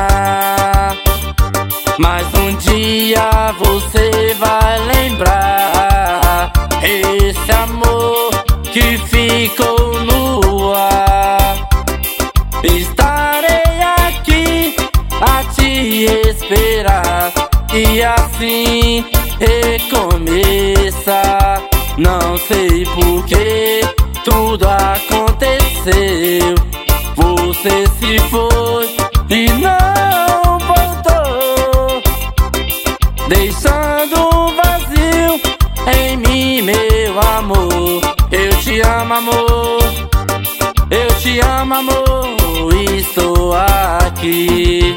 amar. Mas um dia você vai lembrar esse amor que ficou no ar. Estarei aqui a te esperar e assim recomeçar. Não sei por que tudo aconteceu. Você se foi e não voltou, deixando um vazio em mim, meu amor. Eu te amo, amor. Eu te amo, amor. Estou aqui.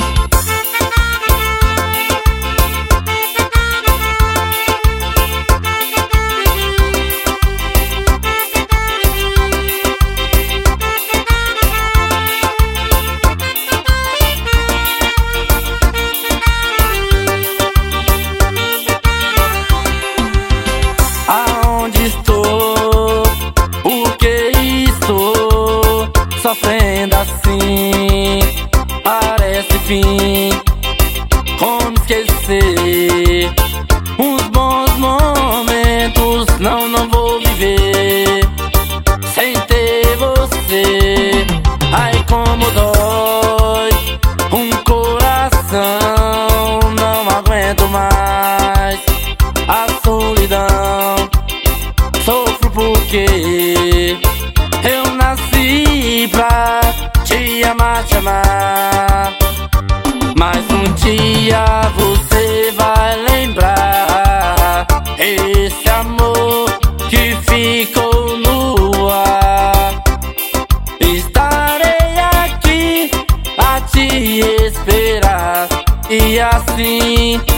Aonde estou? Por que estou sofrendo assim? Parece fim. Como esquecer uns bons momentos? Não vou viver sem ter você. Ai, como dói um coração. Não aguento mais a solidão. Sofro porque eu nasci pra te amar, te amar. Mas um dia você vai lembrar esse amor que ficou no ar. Estarei aqui a te esperar e assim